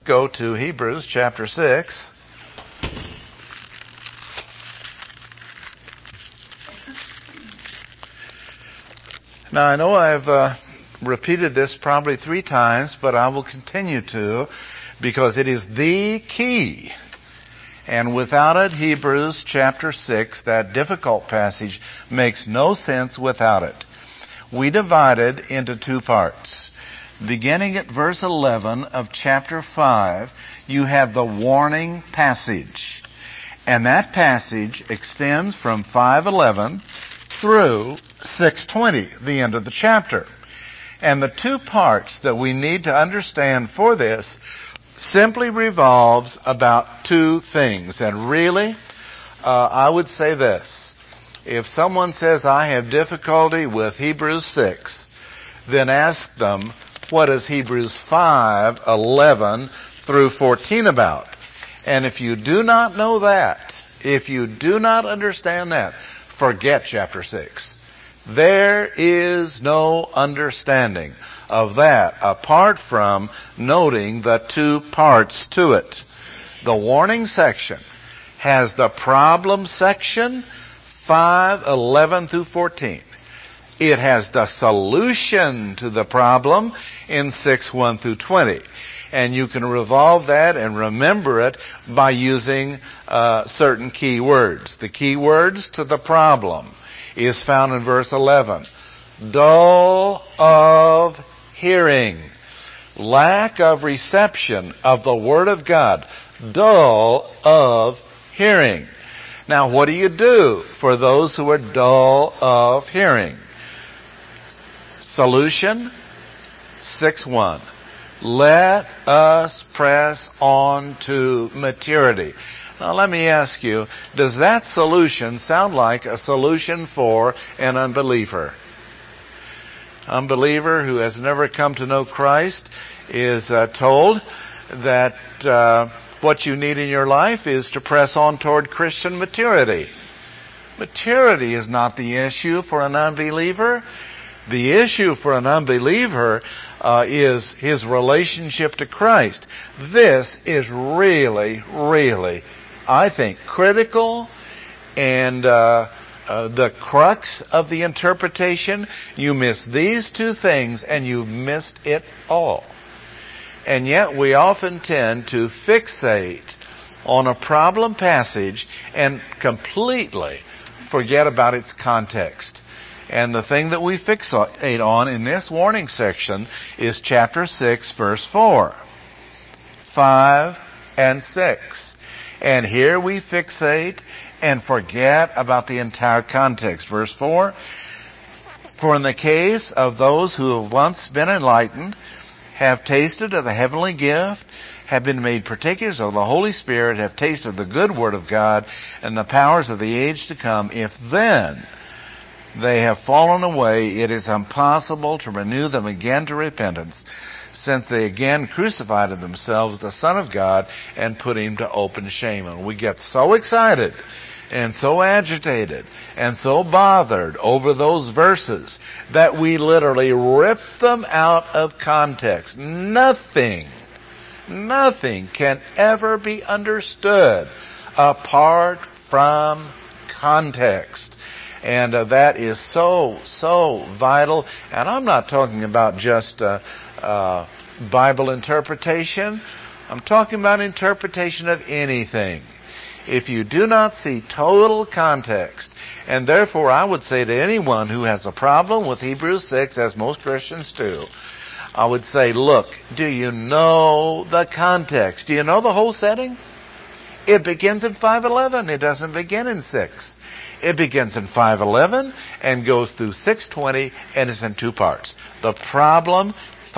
go to Hebrews chapter 6. Now, I know I've repeated this probably 3 times, but I will continue to, because it is the key. And without it, Hebrews chapter 6, that difficult passage, makes no sense without it. We divide it into 2 parts. Beginning at verse 11 of chapter 5, you have the warning passage. And that passage extends from 5:11 through 6:20, the end of the chapter. And the 2 parts that we need to understand for this simply revolves about 2 things. And really, I would say this. If someone says, I have difficulty with Hebrews 6, then ask them, what is Hebrews 5:11 through 14 about? And if you do not know that, if you do not understand that, forget chapter 6. There is no understanding of that apart from noting the 2 parts to it. The warning section has the problem section, 5:11 through 14. It has the solution to the problem in 6:1 through 20. And you can revolve that and remember it by using certain key words. The key words to the problem is found in verse 11. Dull of hearing. Lack of reception of the Word of God. Dull of hearing. Now, what do you do for those who are dull of hearing? Solution, 6:1. Let us press on to maturity. Now let me ask you, does that solution sound like a solution for an unbeliever? Unbeliever who has never come to know Christ is told that what you need in your life is to press on toward Christian maturity. Maturity is not the issue for an unbeliever. The issue for an unbeliever is his relationship to Christ. This is really, really, I think, critical and the crux of the interpretation. You miss these 2 things and you've missed it all. And yet we often tend to fixate on a problem passage and completely forget about its context. And the thing that we fixate on in this warning section is chapter 6, verse 4, 5, and 6. And here we fixate and forget about the entire context. Verse 4, for in the case of those who have once been enlightened, have tasted of the heavenly gift, have been made partakers of the Holy Spirit, have tasted the good word of God and the powers of the age to come, if then they have fallen away, it is impossible to renew them again to repentance, since they again crucified to themselves the Son of God and put him to open shame. And we get so excited and so agitated and so bothered over those verses that we literally rip them out of context. Nothing can ever be understood apart from context. And that is so vital. And I'm not talking about just Bible interpretation. I'm talking about interpretation of anything. If you do not see total context, and therefore I would say to anyone who has a problem with Hebrews 6, as most Christians do, I would say, look, do you know the context? Do you know the whole setting? It begins in 5:11. It doesn't begin in 6. It begins in 5:11 and goes through 6:20 and is in 2 parts. The problem,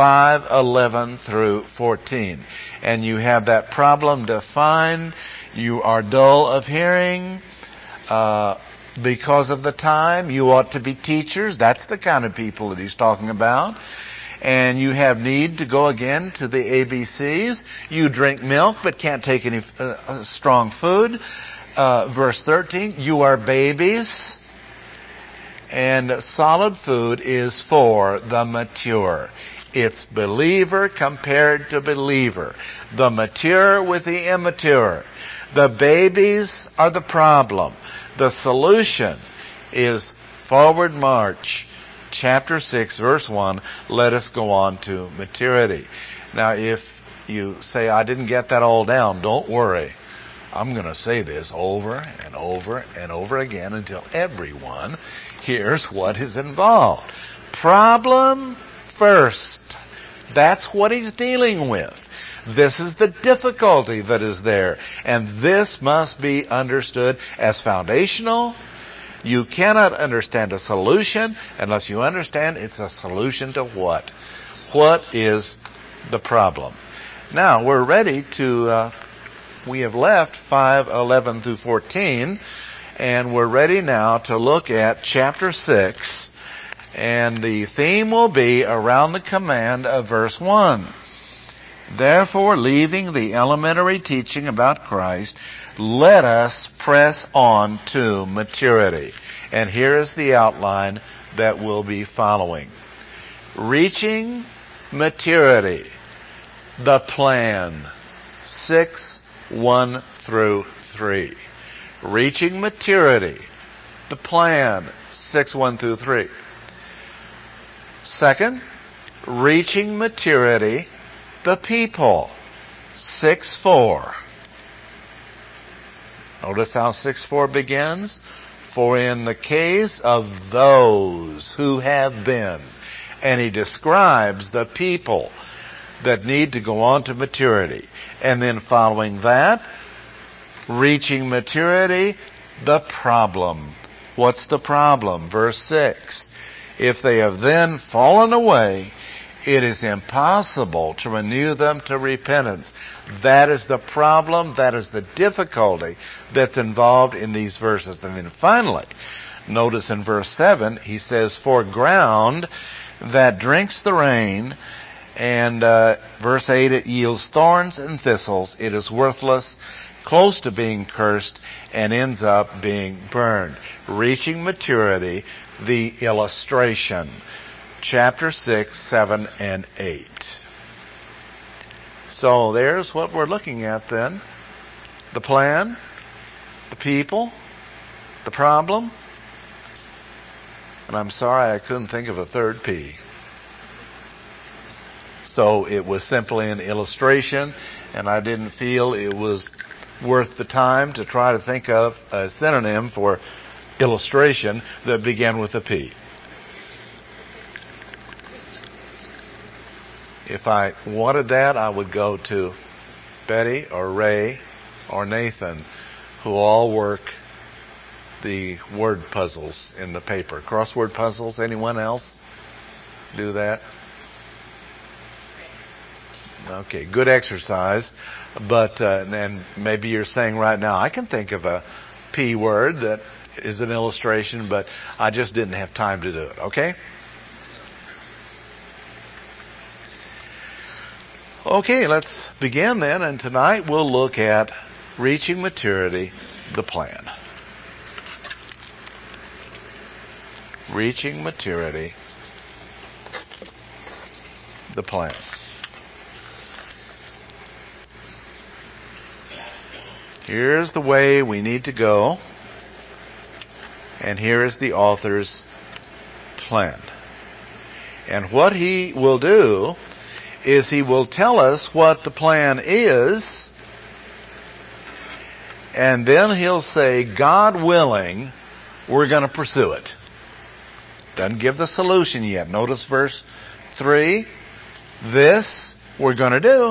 5:11 through 14. And you have that problem defined. You are dull of hearing because of the time. You ought to be teachers. That's the kind of people that he's talking about. And you have need to go again to the ABCs. You drink milk but can't take any strong food. Verse 13, you are babies, and solid food is for the mature. It's believer compared to believer. The mature with the immature. The babies are the problem. The solution is forward march. Chapter 6, verse 1, let us go on to maturity. Now, if you say, I didn't get that all down, don't worry. I'm going to say this over and over and over again until everyone hears what is involved. Problem first. That's what he's dealing with. This is the difficulty that is there. And this must be understood as foundational. You cannot understand a solution unless you understand it's a solution to what? What is the problem? Now, we're ready to, we have left 5:11 through 14, and we're ready now to look at chapter 6, and the theme will be around the command of verse 1. Therefore, leaving the elementary teaching about Christ, let us press on to maturity. And here is the outline that we'll be following. Reaching maturity. The plan. 6:1 through 3. Reaching maturity. The plan. 6:1 through 3. Second, reaching maturity. The people. 6:4. Notice how 6:4 begins. For in the case of those who have been, and he describes the people that need to go on to maturity. And then following that, reaching maturity, the problem. What's the problem? Verse 6. If they have then fallen away, it is impossible to renew them to repentance. That is the problem. That is the difficulty that's involved in these verses. And then finally, notice in verse 7, he says, for ground that drinks the rain, and verse 8, it yields thorns and thistles. It is worthless, close to being cursed, and ends up being burned. Reaching maturity, the illustration. Chapter 6, 7, and 8. So there's what we're looking at then. The plan, the people, the problem. And I'm sorry I couldn't think of a third P. So it was simply an illustration, and I didn't feel it was worth the time to try to think of a synonym for illustration that began with a P. If I wanted that, I would go to Betty or Ray or Nathan, who all work the word puzzles in the paper. Crossword puzzles, anyone else do that? Okay, good exercise. But, and maybe you're saying right now, I can think of a P word that is an illustration, but I just didn't have time to do it, okay? Okay, let's begin then, and tonight we'll look at reaching maturity, the plan. Reaching maturity, the plan. Here's the way we need to go, and here is the author's plan. And what he will do is he will tell us what the plan is, and then he'll say, God willing, we're going to pursue it. Doesn't give the solution yet. Notice verse 3. This we're going to do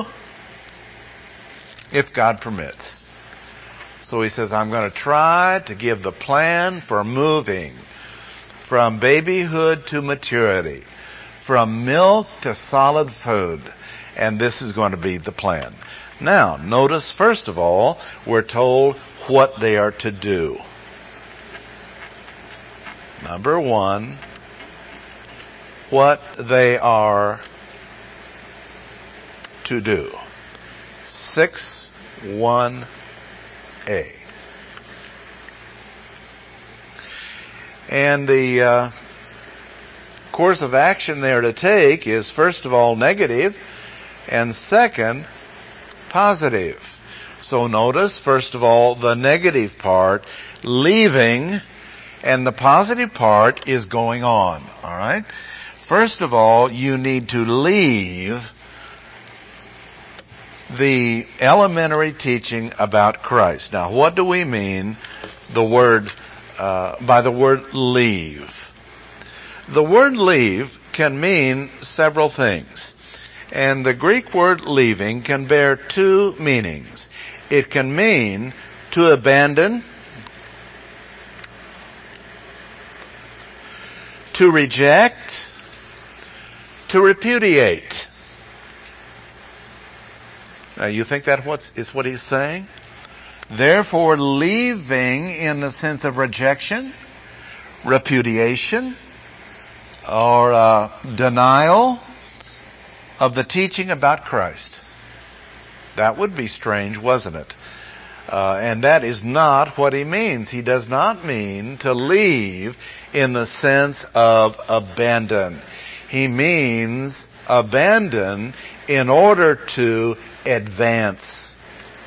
if God permits. So he says, I'm going to try to give the plan for moving from babyhood to maturity, from milk to solid food. And this is going to be the plan. Now, notice, first of all, we're told what they are to do. Number 1, what they are to do. 6:1a. And the course of action they're to take is, first of all, negative, and second, positive. So notice, first of all, the negative part, leaving, and the positive part is going on. All right? First of all, you need to leave the elementary teaching about Christ. Now, what do we mean by the word leave? The word leave can mean several things. And the Greek word leaving can bear two meanings. It can mean to abandon, to reject, to repudiate. Now, you think that is what he's saying? Therefore, leaving in the sense of rejection, repudiation, or denial of the teaching about Christ. That would be strange, wasn't it? And that is not what he means. He does not mean to leave in the sense of abandon. He means abandon in order to advance.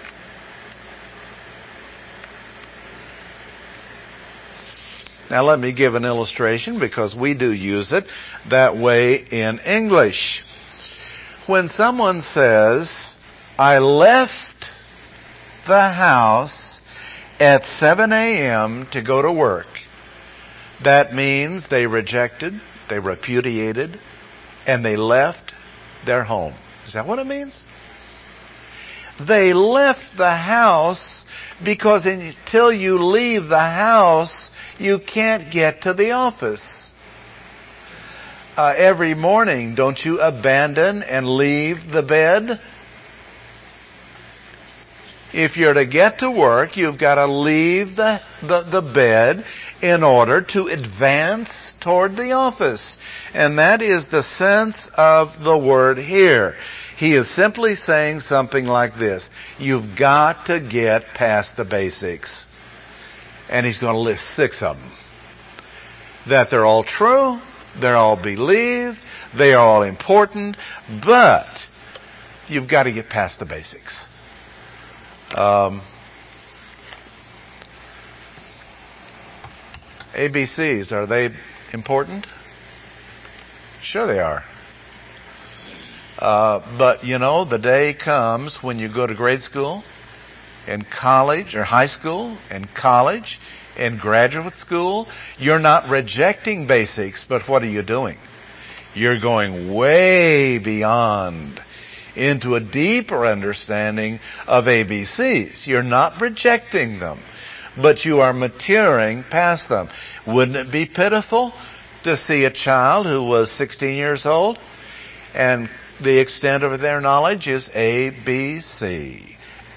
Now let me give an illustration because we do use it that way in English. When someone says, I left the house at 7 a.m. to go to work, that means they rejected, they repudiated, and they left their home. Is that what it means? They left the house because until you leave the house, you can't get to the office. Every morning, don't you abandon and leave the bed? If you're to get to work, you've got to leave the bed in order to advance toward the office. And that is the sense of the word here. He is simply saying something like this. You've got to get past the basics. And he's going to list 6 of them. That they're all true, they're all believed, they are all important, but you've got to get past the basics. ABCs, are they important? Sure they are. But you know, the day comes when you go to grade school and college, or high school and college and graduate school, you're not rejecting basics, but what are you doing? You're going way beyond into a deeper understanding of ABCs. You're not rejecting them, but you are maturing past them. Wouldn't it be pitiful to see a child who was 16 years old and the extent of their knowledge is ABC,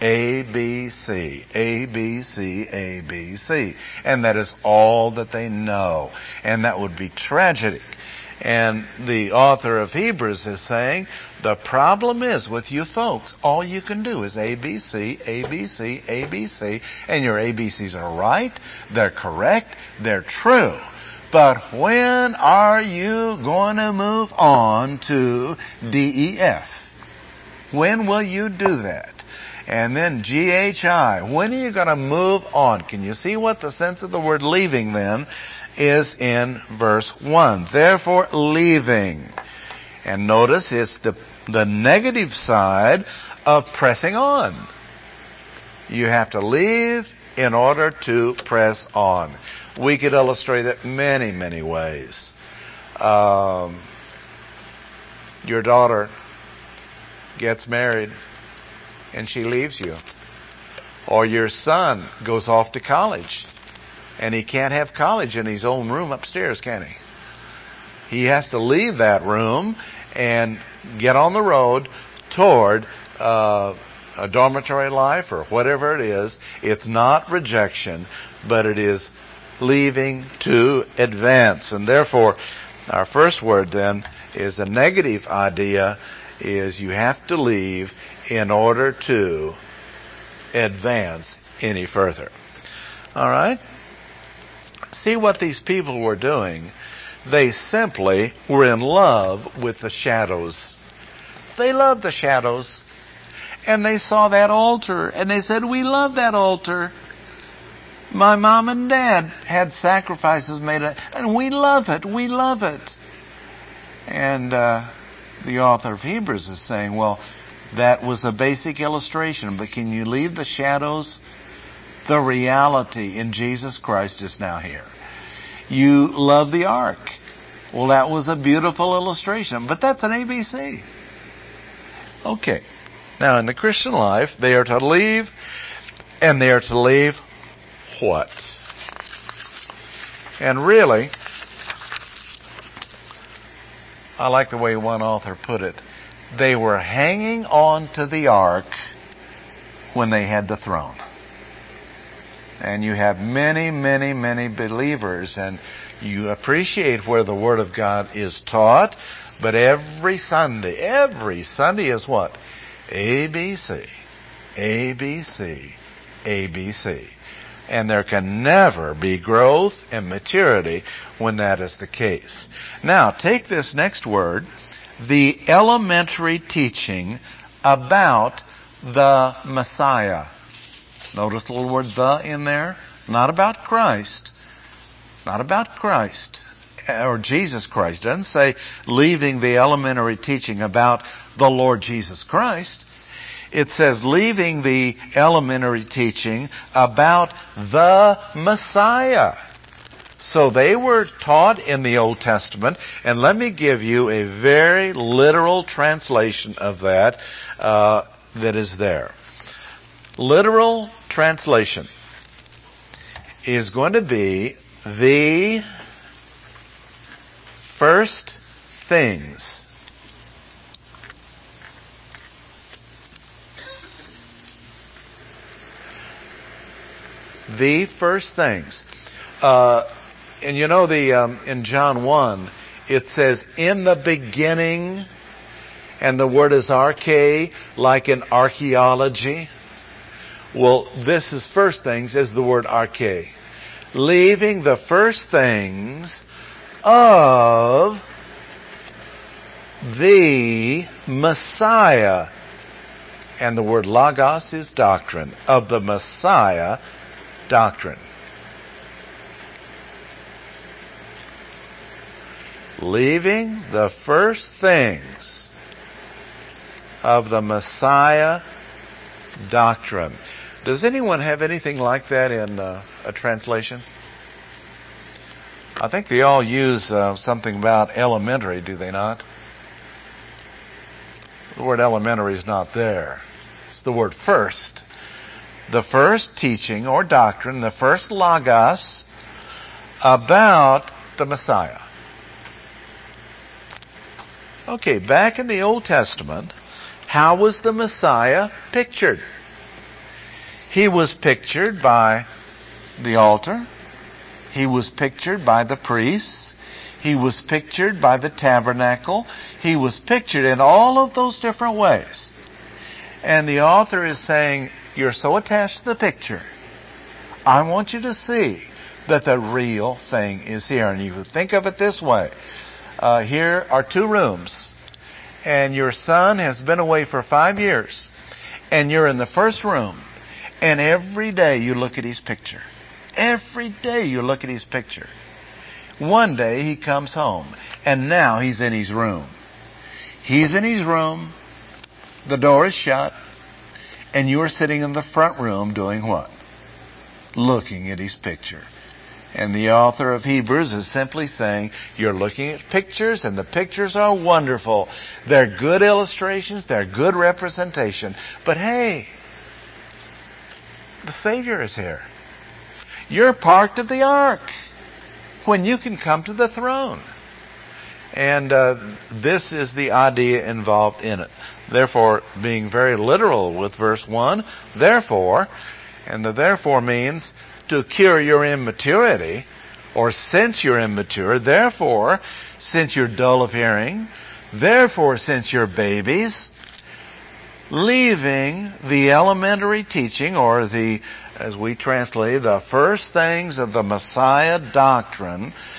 ABC, ABC, ABC. And that is all that they know. And that would be tragic. And the author of Hebrews is saying, the problem is with you folks, all you can do is ABC, ABC, ABC, and your ABCs are right, they're correct, they're true. But when are you going to move on to DEF? When will you do that? And then GHI. When are you going to move on? Can you see what the sense of the word leaving then is in verse 1? Therefore, leaving. And notice it's the negative side of pressing on. You have to leave in order to press on. We could illustrate it many, many ways. Your daughter gets married and she leaves you. Or your son goes off to college and he can't have college in his own room upstairs, can he? He has to leave that room and get on the road toward a dormitory life or whatever it is. It's not rejection, but it is leaving to advance. And therefore, our first word then is a negative idea, is you have to leave in order to advance any further. All right? See what these people were doing. They simply were in love with the shadows. They loved the shadows. And they saw that altar, and they said, we love that altar. My mom and dad had sacrifices made, and we love it. We love it. And the author of Hebrews is saying, well, that was a basic illustration, but can you leave the shadows? The reality in Jesus Christ is now here. You love the ark. Well, that was a beautiful illustration, but that's an ABC. Okay. Now, in the Christian life, they are to leave, and they are to leave what? And really, I like the way one author put it. They were hanging on to the ark when they had the throne. And you have many, many, many believers, and you appreciate where the Word of God is taught, but every Sunday is what? ABC, ABC, ABC. And there can never be growth and maturity when that is the case. Now, take this next word, the elementary teaching about the Messiah. Notice the little word "the" in there. Not about Christ. Not about Christ. Or Jesus Christ. It doesn't say leaving the elementary teaching about the Lord Jesus Christ. It says leaving the elementary teaching about the Messiah. So they were taught in the Old Testament, and let me give you a very literal translation of that that is there. Literal translation is going to be the first things. The first things. And you know in John 1, it says, in the beginning, and the word is arche, like in archaeology. Well, this is first things, is the word arche. Leaving the first things of the Messiah. And the word logos is doctrine. Of the Messiah doctrine. Leaving the first things of the Messiah doctrine. Does anyone have anything like that in a translation? I think they all use something about elementary, do they not? The word elementary is not there. It's the word first. The first teaching or doctrine, the first logos about the Messiah. Okay, back in the Old Testament, how was the Messiah pictured? He was pictured by the altar. He was pictured by the priests. He was pictured by the tabernacle. He was pictured in all of those different ways. And the author is saying, you're so attached to the picture. I want you to see that the real thing is here. And you think of it this way. Here are 2 rooms. And your son has been away for 5 years. And you're in the first room. And every day you look at his picture. Every day you look at his picture. One day he comes home. And now he's in his room. He's in his room. The door is shut. And you're sitting in the front room doing what? Looking at his picture. And the author of Hebrews is simply saying, you're looking at pictures, and the pictures are wonderful. They're good illustrations. They're good representation. But hey, the Savior is here. You're part of the ark when you can come to the throne. And this is the idea involved in it. Therefore, being very literal with verse 1, therefore, and the therefore means to cure your immaturity, or since you're immature, therefore, since you're dull of hearing, therefore, since you're babies, leaving the elementary teaching, or the, as we translate, the first things of the Messiah doctrine,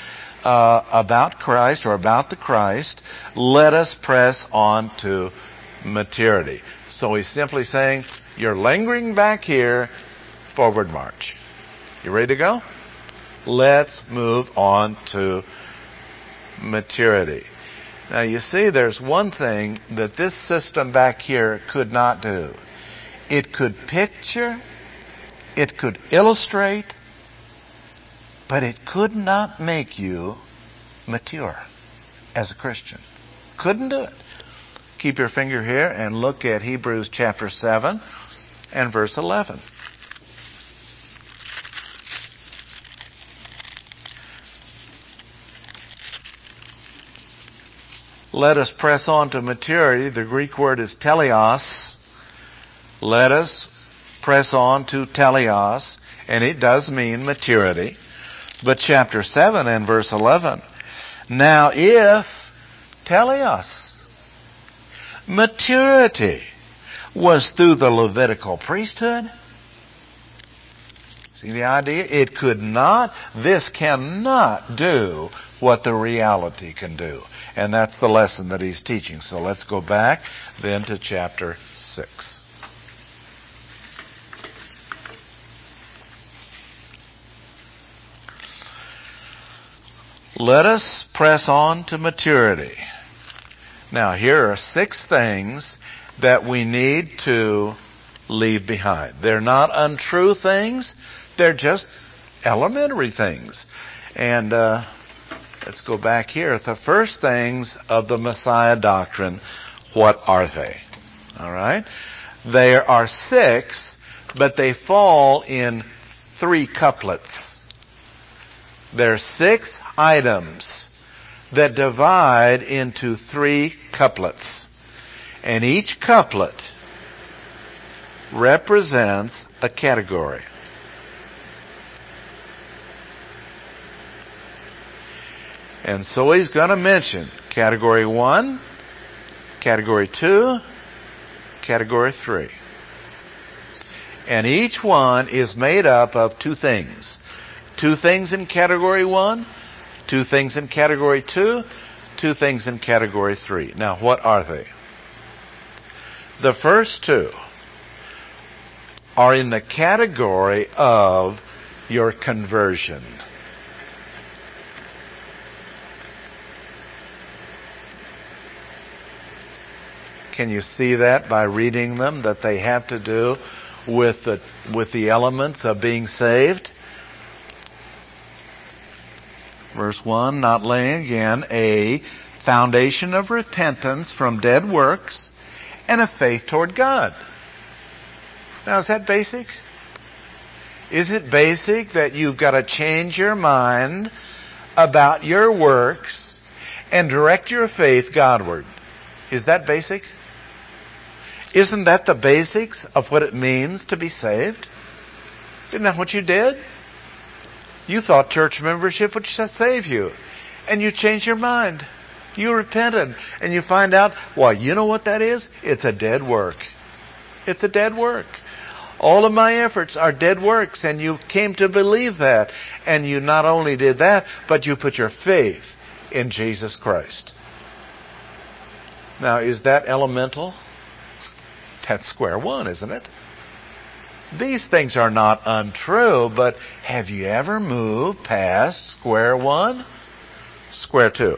about Christ or about the Christ, let us press on to maturity. So he's simply saying, you're lingering back here, forward march. You ready to go? Let's move on to maturity. Now you see, there's one thing that this system back here could not do. It could picture, it could illustrate, but it could not make you mature as a Christian. Couldn't do it. Keep your finger here and look at Hebrews chapter 7 and verse 11. Let us press on to maturity. The Greek word is teleos. Let us press on to teleos, and it does mean maturity. But chapter 7 and verse 11. Now if teleos, maturity, was through the Levitical priesthood, see the idea? It could not, this cannot do what the reality can do. And that's the lesson that he's teaching. So let's go back then to chapter 6. Let us press on to maturity. Now here are 6 things that we need to leave behind. They're not untrue things. They're just elementary things. And let's go back here. The first things of the Messiah doctrine, what are they? All right? There are 6, but they fall in 3 couplets. There are 6 items that divide into 3 couplets. And each couplet represents a category. And so he's going to mention category 1, category 2, category 3. And each one is made up of 2 things. 2 things in category 1, 2 things in category 2, 2 things in category 3. Now what are they? The first 2 are in the category of your conversion. Can you see that by reading them, that they have to do with the elements of being saved? Verse 1, not laying again a foundation of repentance from dead works and a faith toward God. Now is that basic? Is it basic that you've got to change your mind about your works and direct your faith Godward? Is that basic? Isn't that the basics of what it means to be saved? Isn't that what you did? You thought church membership would save you. And you changed your mind. You repented. And you find out, well, you know what that is? It's a dead work. It's a dead work. All of my efforts are dead works. And you came to believe that. And you not only did that, but you put your faith in Jesus Christ. Now, is that elemental? That's square one, isn't it? These things are not untrue, but have you ever moved past square one? Square two.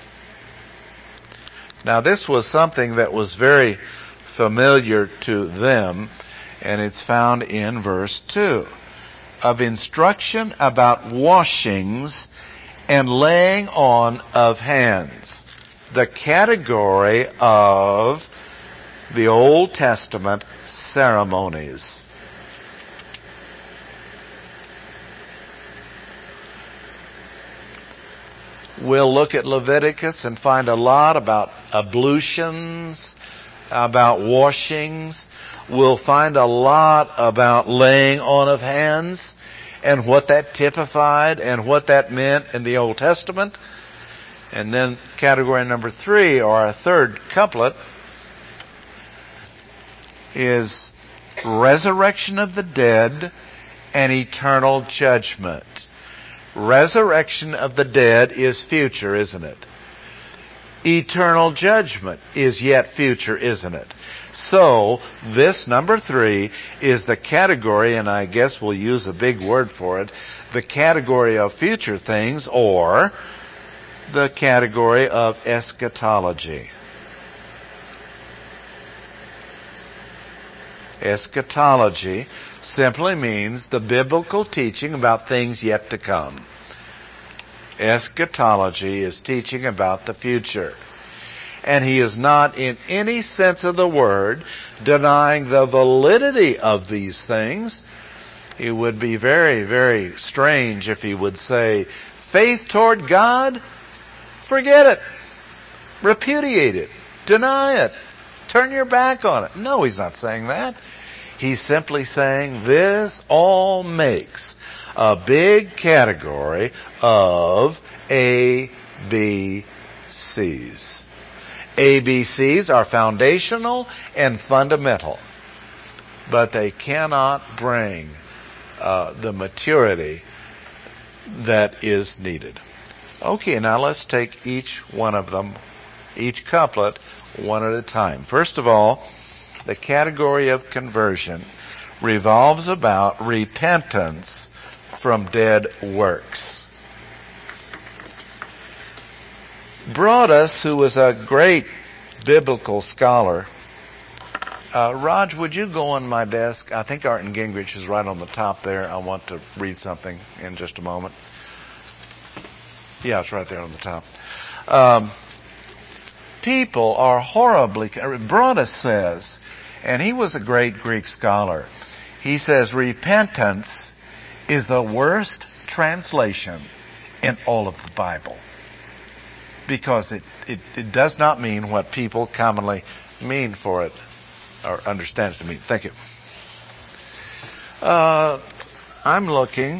Now this was something that was very familiar to them, and it's found in verse 2 of instruction about washings and laying on of hands. The category of the Old Testament ceremonies. We'll look at Leviticus and find a lot about ablutions, about washings. We'll find a lot about laying on of hands and what that typified and what that meant in the Old Testament. And then category number 3, or our third couplet, is resurrection of the dead and eternal judgment. Resurrection of the dead is future, isn't it? Eternal judgment is yet future, isn't it? So, this number 3 is the category, and I guess we'll use a big word for it, the category of future things, or the category of eschatology. Eschatology simply means the biblical teaching about things yet to come. Eschatology is teaching about the future. And he is not in any sense of the word denying the validity of these things. It would be very, very strange if he would say, faith toward God, forget it. Repudiate it. Deny it. Turn your back on it. No, he's not saying that. He's simply saying this all makes a big category of ABCs. ABCs are foundational and fundamental, but they cannot bring the maturity that is needed. Okay, now let's take each one of them, each couplet, one at a time. First of all, the category of conversion revolves about repentance from dead works. Broadus, who was a great biblical scholar, Raj, would you go on my desk? I think Arndt and Gingrich is right on the top there. I want to read something in just a moment. Yeah, it's right there on the top. People are horribly... Broadus says, and he was a great Greek scholar, he says repentance is the worst translation in all of the Bible. Because it does not mean what people commonly mean for it, or understand it to mean. Thank you. I'm looking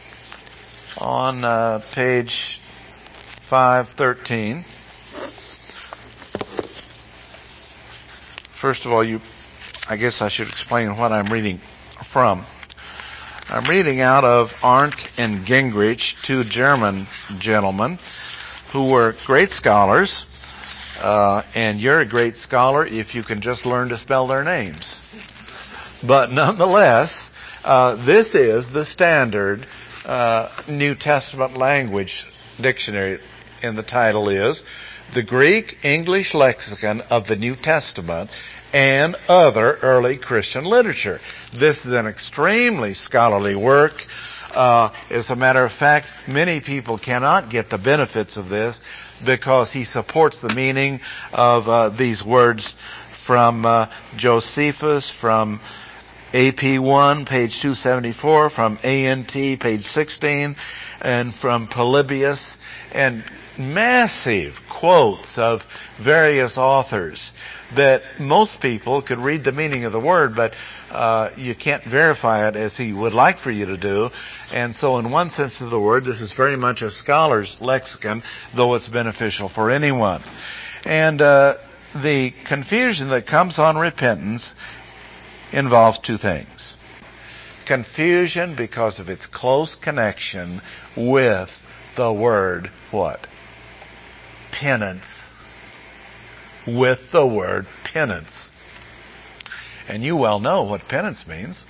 on page 513. First of all, I guess I should explain what I'm reading from. I'm reading out of Arndt and Gingrich, two German gentlemen who were great scholars, and you're a great scholar if you can just learn to spell their names. But nonetheless, this is the standard New Testament language dictionary, and the title is The Greek English Lexicon of the New Testament and Other Early Christian Literature. This is an extremely scholarly work. As a matter of fact, many people cannot get the benefits of this because he supports the meaning of these words from Josephus, from AP1, page 274, from ANT, page 16, and from Polybius, and massive quotes of various authors that most people could read the meaning of the word, but you can't verify it as he would like for you to do. And so in one sense of the word, this is very much a scholar's lexicon, though it's beneficial for anyone. And the confusion that comes on repentance involves two things. Confusion because of its close connection with the word what? Penance. With the word penance. And you well know what penance means.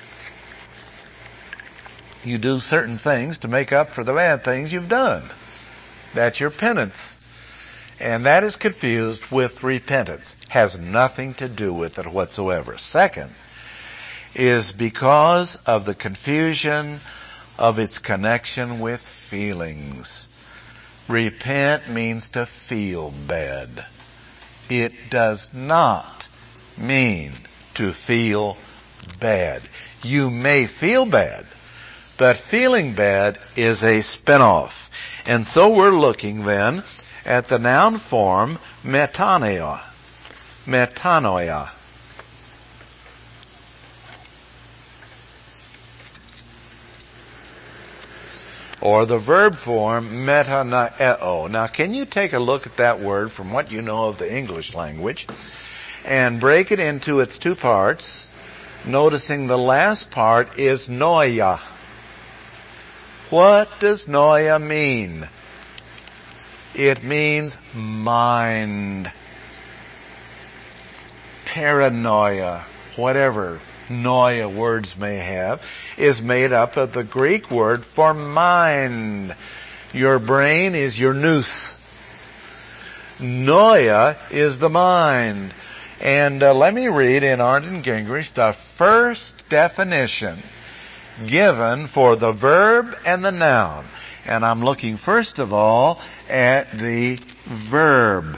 You do certain things to make up for the bad things you've done. That's your penance. And that is confused with repentance. Has nothing to do with it whatsoever. Second, is because of the confusion of its connection with feelings. Repent means to feel bad. It does not mean to feel bad. You may feel bad, but feeling bad is a spin-off. And so we're looking then at the noun form metanoia. Metanoia. Or the verb form metanoeo. Now, can you take a look at that word from what you know of the English language and break it into its two parts, noticing the last part is noia. What does noia mean? It means mind. Paranoia, whatever noia words may have, is made up of the Greek word for mind. Your brain is your nous. Noia is the mind. And let me read in Arndt Gingrich the first definition given for the verb and the noun. And I'm looking first of all at the verb,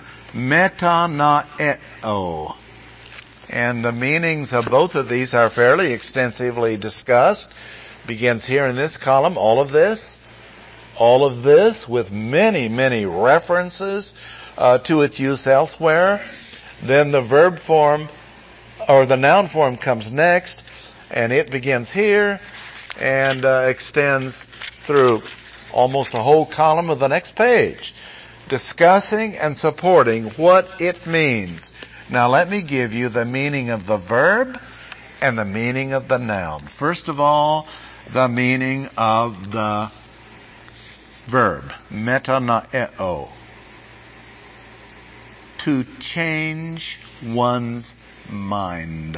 metanoeo. And the meanings of both of these are fairly extensively discussed. Begins here in this column, all of this with many, many references to its use elsewhere. Then the verb form, or the noun form, comes next, and it begins here and extends through almost a whole column of the next page, discussing and supporting what it means. Now let me give you the meaning of the verb and the meaning of the noun. First of all, the meaning of the verb, metanoeo. To change one's mind.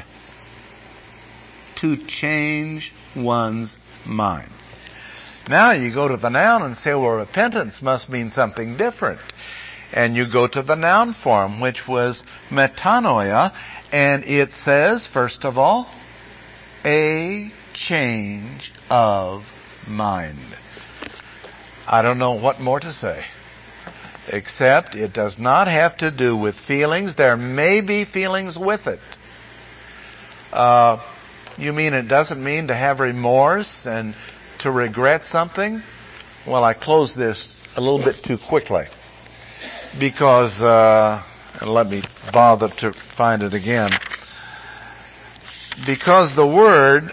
To change one's mind. Now you go to the noun and say, well, repentance must mean something different. And you go to the noun form, which was metanoia, and it says, first of all, a change of mind. I don't know what more to say, except it does not have to do with feelings. There may be feelings with it. You mean it doesn't mean to have remorse and to regret something? Well, I closed this a little bit too quickly because, and let me bother to find it again, because the word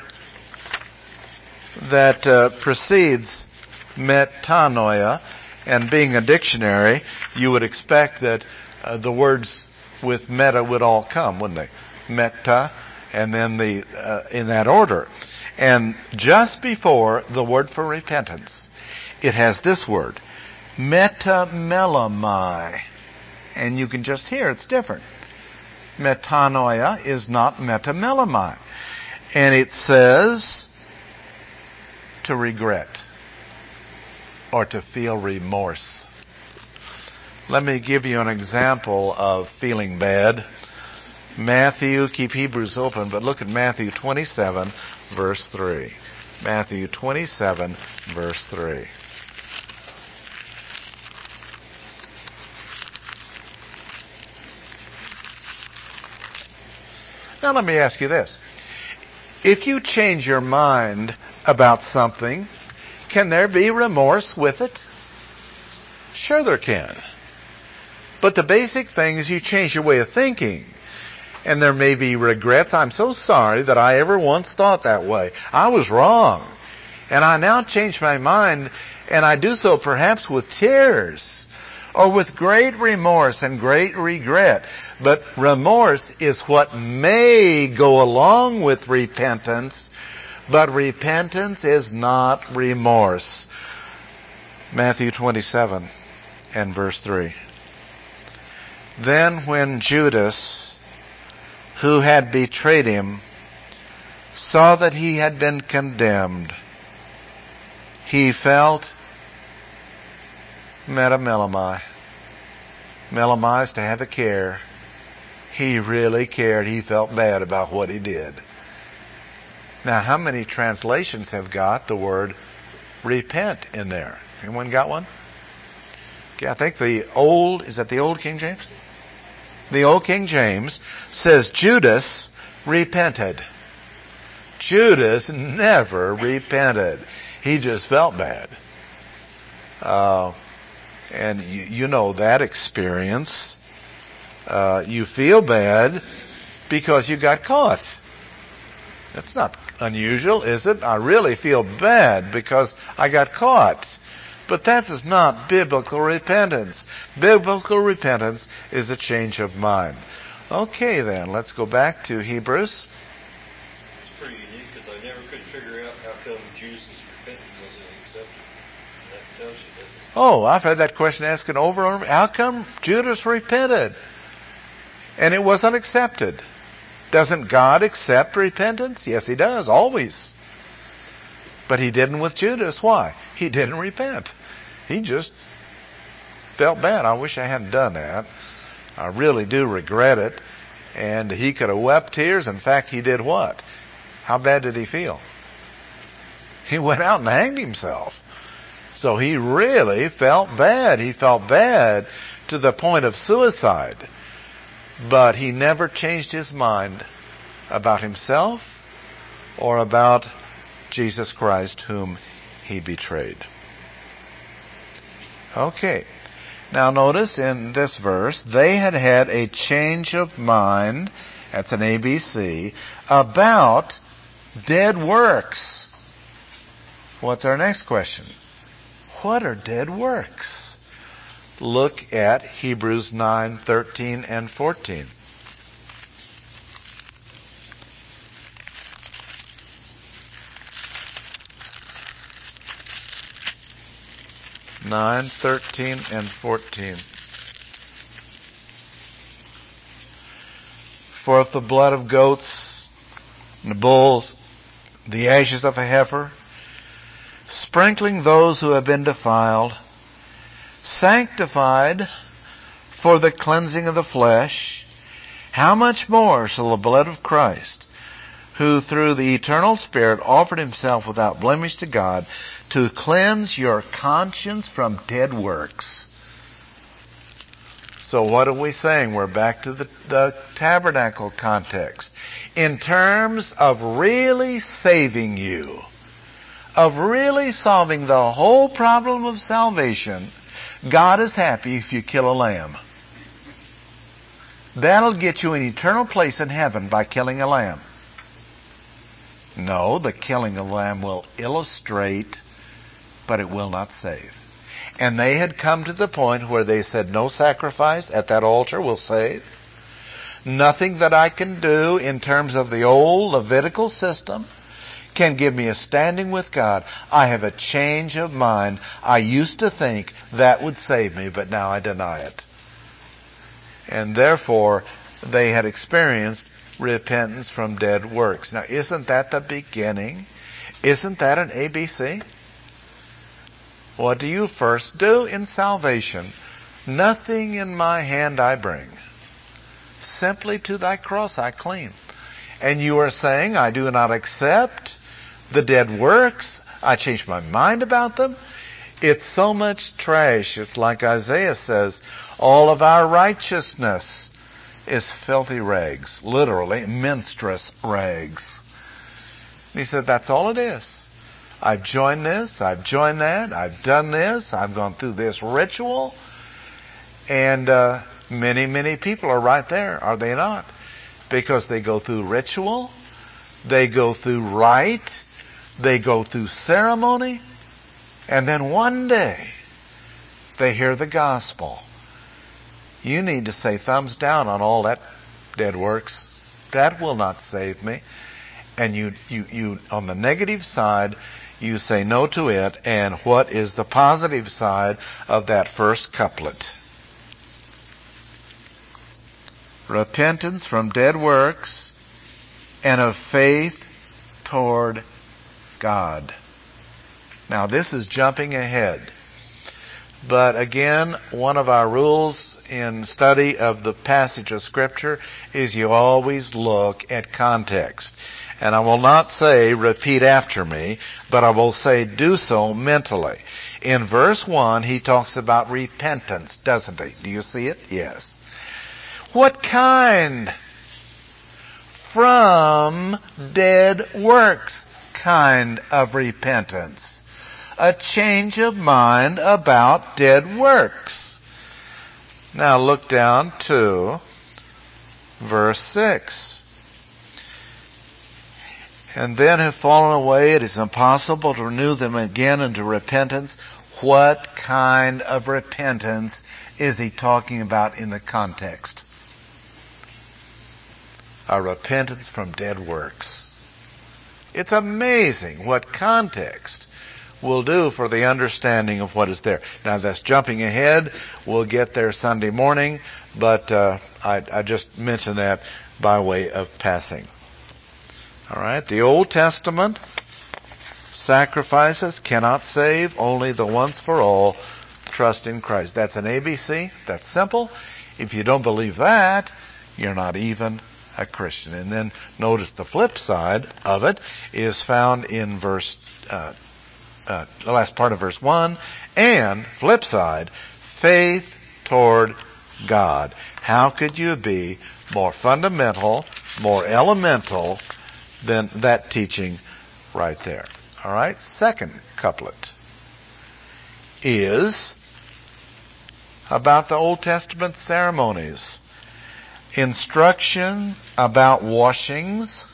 that precedes metanoia, and being a dictionary, you would expect that the words with meta would all come, wouldn't they? Meta, and then in that order. And just before the word for repentance, it has this word, metamelomai. And you can just hear it's different. Metanoia is not metamelomai. And it says to regret or to feel remorse. Let me give you an example of feeling bad. Matthew, keep Hebrews open, but look at Matthew 27, verse 3. Matthew 27, verse 3. Now let me ask you this. If you change your mind about something, can there be remorse with it? Sure there can. But the basic thing is you change your way of thinking. And there may be regrets. I'm so sorry that I ever once thought that way. I was wrong. And I now change my mind, and I do so perhaps with tears or with great remorse and great regret. But remorse is what may go along with repentance, but repentance is not remorse. Matthew 27 and verse 3. Then when Judas, who had betrayed him, saw that he had been condemned, he felt metamelomai. Melomai is to have a care. He really cared. He felt bad about what he did. Now, how many translations have got the word repent in there? Anyone got one? Okay, I think is that the old King James? The old King James says Judas repented. Judas never repented. He just felt bad. And you know that experience. You feel bad because you got caught. That's not unusual, is it? I really feel bad because I got caught. But that is not biblical repentance. Biblical repentance is a change of mind. Okay then, let's go back to Hebrews. It's pretty unique. because I never could figure out how come Judas' repentance wasn't accepted. That tells you, doesn't it? Oh, I've had that question asked over and over. How come Judas repented and it wasn't accepted? Doesn't God accept repentance? Yes, He does, always. But He didn't with Judas. Why? He didn't repent. He just felt bad. I wish I hadn't done that. I really do regret it. And he could have wept tears. In fact, he did what? How bad did he feel? He went out and hanged himself. So he really felt bad. He felt bad to the point of suicide. But he never changed his mind about himself or about Jesus Christ, whom he betrayed. Okay. Now notice in this verse, they had had a change of mind, that's an ABC, about dead works. What's our next question? What are dead works? Look at Hebrews 9:13 and 14. Nine, 13, and 14. For if the blood of goats and the bulls, the ashes of a heifer, sprinkling those who have been defiled, sanctified for the cleansing of the flesh, how much more shall the blood of Christ, who through the eternal Spirit offered himself without blemish to God, to cleanse your conscience from dead works. So what are we saying? We're back to the tabernacle context. In terms of really saving you, of really solving the whole problem of salvation, God is happy if you kill a lamb. That'll get you an eternal place in heaven by killing a lamb. No, the killing of a lamb will illustrate, but it will not save. And they had come to the point where they said, no sacrifice at that altar will save. Nothing that I can do in terms of the old Levitical system can give me a standing with God. I have a change of mind. I used to think that would save me, but now I deny it. And therefore, they had experienced repentance from dead works. Now, isn't that the beginning? Isn't that an ABC? What do you first do in salvation? Nothing in my hand I bring. Simply to thy cross I cling. And you are saying, I do not accept the dead works. I change my mind about them. It's so much trash. It's like Isaiah says, all of our righteousness is filthy rags, literally menstruous rags. And he said, that's all it is. I've joined this, I've joined that, I've done this, I've gone through this ritual, and many people are right there, are they not? Because they go through ritual, they go through rite, they go through ceremony, and then one day they hear the gospel. You need to say thumbs down on all that dead works. That will not save me. And you on the negative side, you say no to it. And what is the positive side of that first couplet? Repentance from dead works and of faith toward God. Now this is jumping ahead. But again, one of our rules in study of the passage of Scripture is you always look at context. And I will not say repeat after me, but I will say do so mentally. In verse 1, he talks about repentance, doesn't he? Do you see it? Yes. What kind? From dead works kind of repentance. A change of mind about dead works. Now look down to verse 6. And then have fallen away, it is impossible to renew them again into repentance. What kind of repentance is he talking about in the context? A repentance from dead works. It's amazing what context will do for the understanding of what is there. Now that's jumping ahead. We'll get there Sunday morning, but I just mentioned that by way of passing. All right, the Old Testament sacrifices cannot save, only the once for all trust in Christ. That's an ABC. That's simple. If you don't believe that, you're not even a Christian. And then notice the flip side of it is found in the last part of verse 1, and flip side, faith toward God. How could you be more fundamental, more elemental than that teaching right there? All right, second couplet is about the Old Testament ceremonies. Instruction about washings,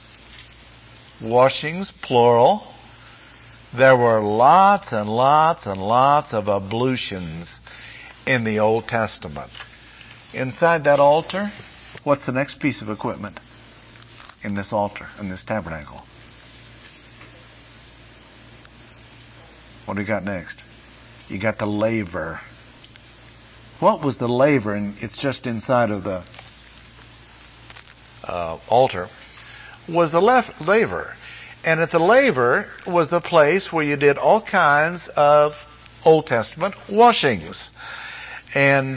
plural. There were lots and lots and lots of ablutions in the Old Testament. Inside that altar, what's the next piece of equipment in this altar, in this tabernacle? What do you got next? You got the laver. What was the laver? And it's just inside of the altar. Was the laver. And at the laver was the place where you did all kinds of Old Testament washings. And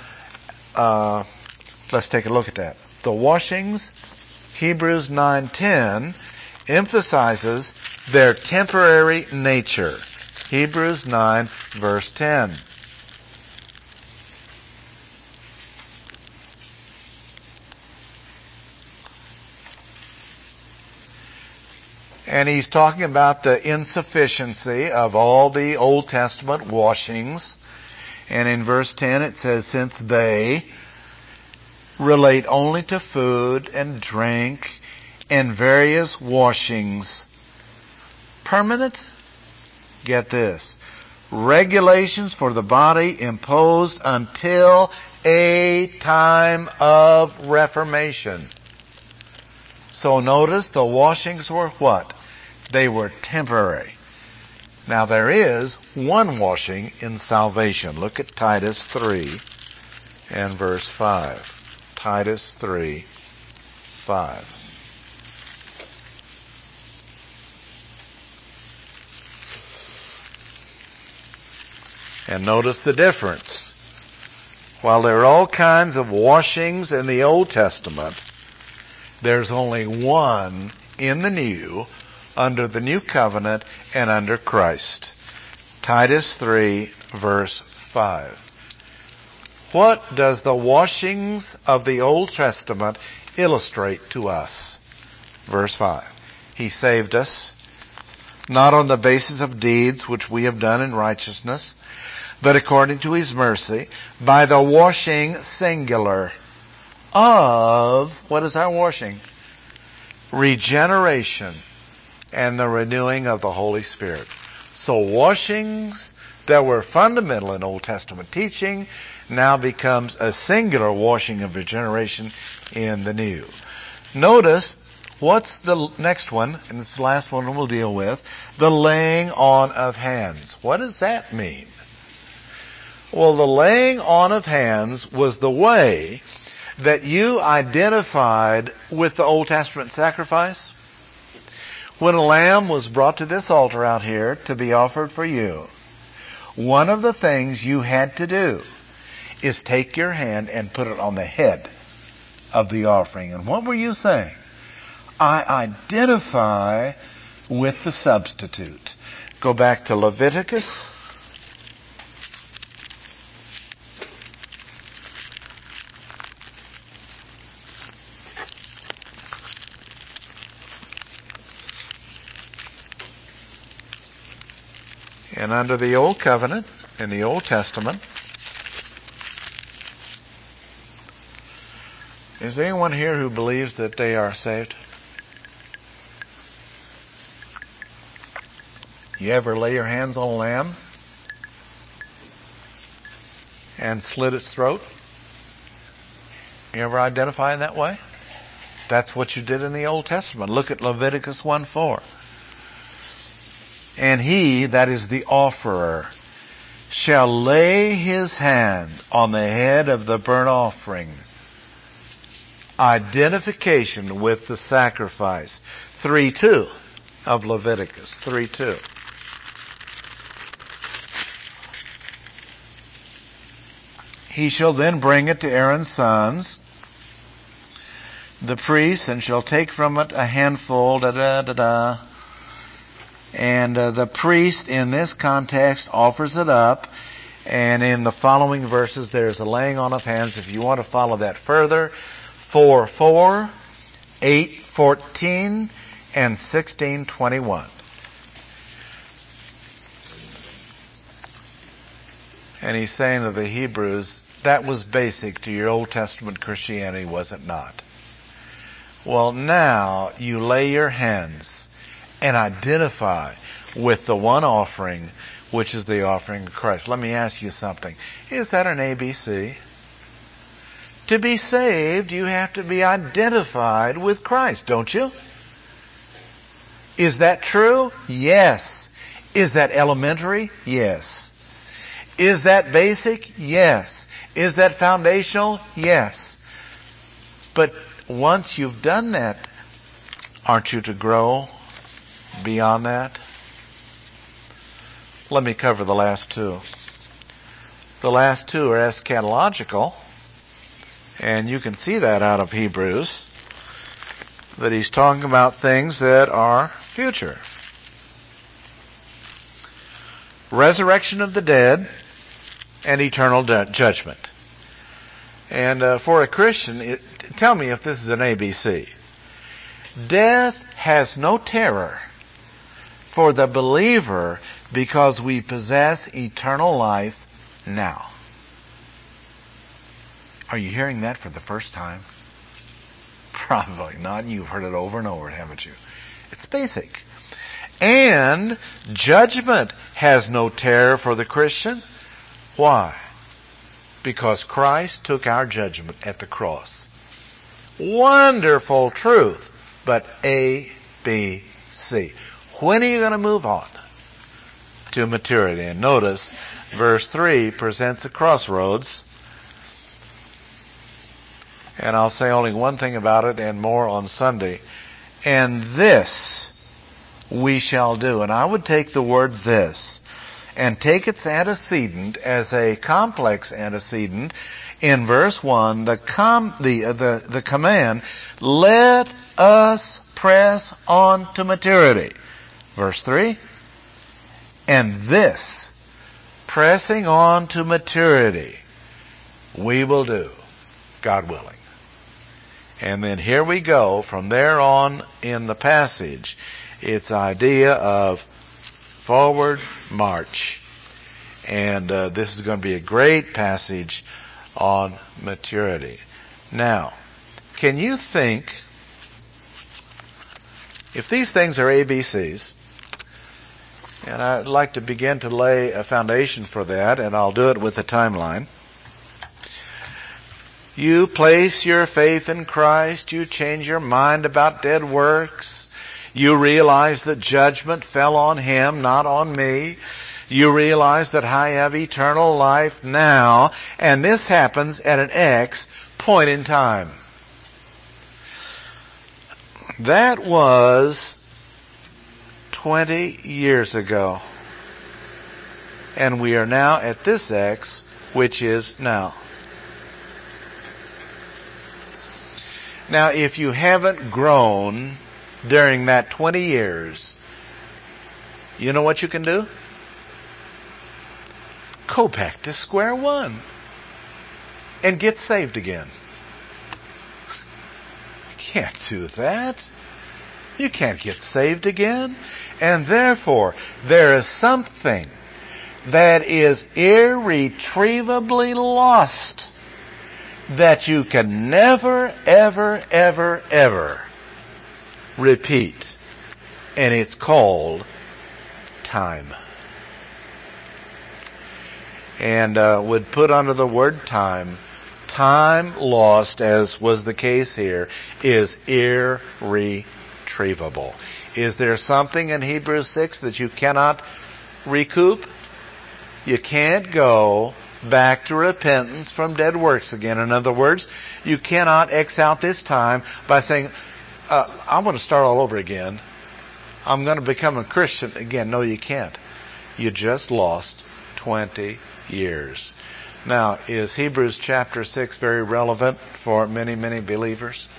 let's take a look at that. The washings, Hebrews 9:10, emphasizes their temporary nature. Hebrews 9, verse 10. And he's talking about the insufficiency of all the Old Testament washings. And in verse 10 it says, since they relate only to food and drink and various washings. Permanent? Get this. Regulations for the body imposed until a time of reformation. So notice the washings were what? They were temporary. Now there is one washing in salvation. Look at Titus 3 and verse 5. Titus 3, 5. And notice the difference. While there are all kinds of washings in the Old Testament, there's only one in the New, under the New Covenant and under Christ. Titus 3, verse 5. What does the washings of the Old Testament illustrate to us? Verse 5. He saved us, not on the basis of deeds which we have done in righteousness, but according to His mercy, by the washing, singular, of, what is our washing? Regeneration and the renewing of the Holy Spirit. So washings that were fundamental in Old Testament teaching now becomes a singular washing of regeneration in the New. Notice, what's the next one, and it's the last one we'll deal with, the laying on of hands. What does that mean? Well, the laying on of hands was the way that you identified with the Old Testament sacrifice. When a lamb was brought to this altar out here to be offered for you, one of the things you had to do is take your hand and put it on the head of the offering. And what were you saying? I identify with the substitute. Go back to Leviticus. And under the Old Covenant, in the Old Testament, is there anyone here who believes that they are saved? You ever lay your hands on a lamb and slit its throat? You ever identify in that way? That's what you did in the Old Testament. Look at Leviticus 1:4. And he, that is the offerer, shall lay his hand on the head of the burnt offering. Identification with the sacrifice. 3:2 of Leviticus. 3:2. He shall then bring it to Aaron's sons, the priests, and shall take from it a handful, And the priest in this context offers it up. And in the following verses there's a laying on of hands. If you want to follow that further, 4:4, 8:14, and 16:21. And he's saying to the Hebrews, that was basic to your Old Testament Christianity, was it not? Well, now you lay your hands and identify with the one offering, which is the offering of Christ. Let me ask you something. Is that an ABC? To be saved, you have to be identified with Christ, don't you? Is that true? Yes. Is that elementary? Yes. Is that basic? Yes. Is that foundational? Yes. But once you've done that, aren't you to grow beyond that? Let me cover the last two. The last two are eschatological, and you can see that out of Hebrews, that he's talking about things that are future. Resurrection of the dead and eternal judgment. And for a Christian, tell me if this is an ABC. Death has no terror for the believer because we possess eternal life now. Are you hearing that for the first time? Probably not. You've heard it over and over, haven't you? It's basic. And judgment has no terror for the Christian. Why? Because Christ took our judgment at the cross. Wonderful truth. But A, B, C. When are you going to move on to maturity? And notice, verse 3 presents a crossroads. And I'll say only one thing about it and more on Sunday. And this we shall do. And I would take the word this and take its antecedent as a complex antecedent. In verse 1, the command, let us press on to maturity. Verse 3, and this, pressing on to maturity, we will do, God willing. And then here we go, from there on in the passage, its idea of forward march. And this is going to be a great passage on maturity. Now, can you think, if these things are ABCs, and I'd like to begin to lay a foundation for that, and I'll do it with a timeline. You place your faith in Christ, you change your mind about dead works, you realize that judgment fell on Him, not on me. You realize that I have eternal life now, and this happens at an X point in time. That was 20 years ago. And we are now at this X, which is now. Now, if you haven't grown during that 20 years, you know what you can do? Go back to square one and get saved again. You can't do that. You can't get saved again. And therefore, there is something that is irretrievably lost that you can never, ever, ever, ever repeat. And it's called time. And would put under the word time, time lost, as was the case here, is irretrievable. Is there something in Hebrews 6 that you cannot recoup? You can't go back to repentance from dead works again. In other words, you cannot X out this time by saying, I'm going to start all over again. I'm going to become a Christian again. No, you can't. You just lost 20 years. Now, is Hebrews chapter 6 very relevant for many, many believers?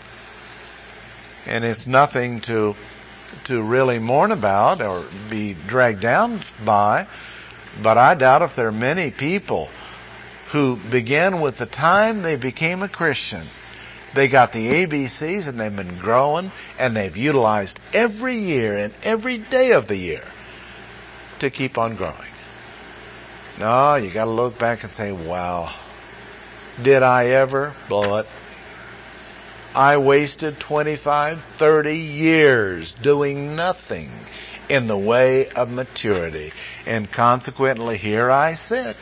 And it's nothing to really mourn about or be dragged down by. But I doubt if there are many people who began with the time they became a Christian. They got the ABCs and they've been growing, and they've utilized every year and every day of the year to keep on growing. No, you got to look back and say, wow, did I ever blow it? I wasted 25, 30 years doing nothing in the way of maturity. And consequently, here I sit.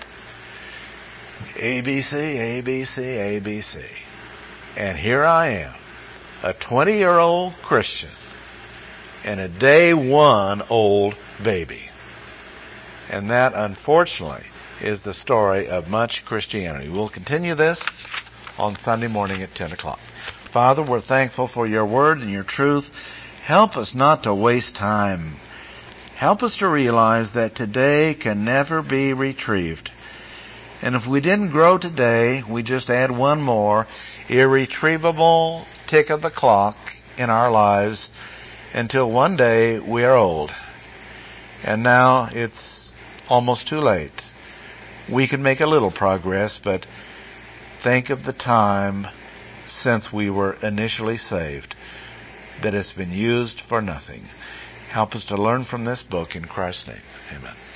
ABC, ABC, ABC. And here I am, a 20-year-old Christian and a day one old baby. And that, unfortunately, is the story of much Christianity. We'll continue this on Sunday morning at 10 o'clock. Father, we're thankful for your word and your truth. Help us not to waste time. Help us to realize that today can never be retrieved. And if we didn't grow today, we just add one more irretrievable tick of the clock in our lives until one day we are old. And now it's almost too late. We can make a little progress, but think of the time since we were initially saved that it's been used for nothing. Help us to learn from this book in Christ's name. Amen.